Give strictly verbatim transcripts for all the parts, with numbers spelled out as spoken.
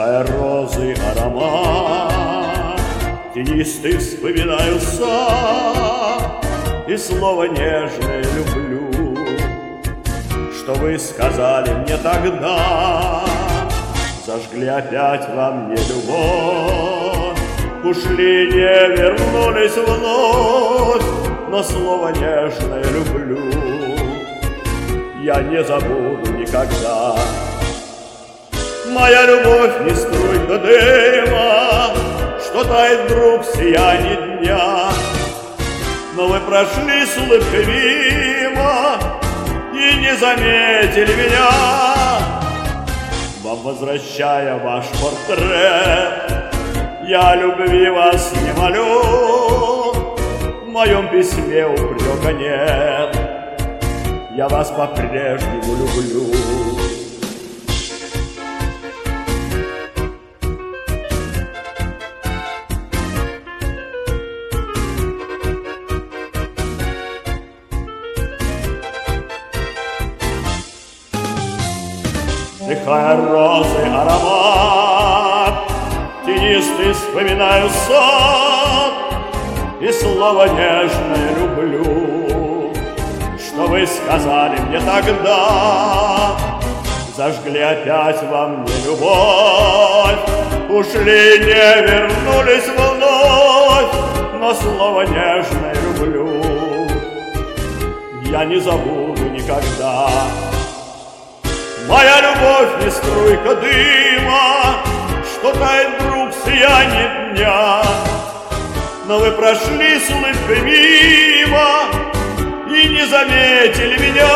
Вдыхая розы аромат, тенистый вспоминаю сад, и слово нежное люблю, что вы сказали мне тогда. Зажгли опять во мне любовь, ушли, не вернулись вновь, но слово нежное люблю я не забуду никогда. Моя любовь не струйка дыма, что тает вдруг в сиянии дня, но вы прошли с улыбкой мимо и не заметили меня. Вам возвращая ваш портрет, я любви вас не молю, в моем письме упрека нет, я вас по-прежнему люблю. Вдыхая розы аромат, тенистый вспоминаю сад, и слово нежное люблю, что вы сказали мне тогда. Зажгли опять во мне любовь, ушли, не вернулись вновь, но слово нежное люблю я не забуду никогда. Моя любовь не струйка дыма, что тает вдруг в сиянии дня, но вы прошли с улыбкой мимо и не заметили меня.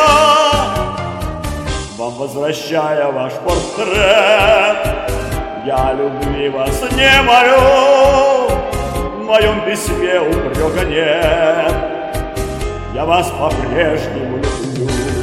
Вам возвращая ваш портрет, я любви вас не молю, в моем письме упрека нет, я вас по-прежнему люблю.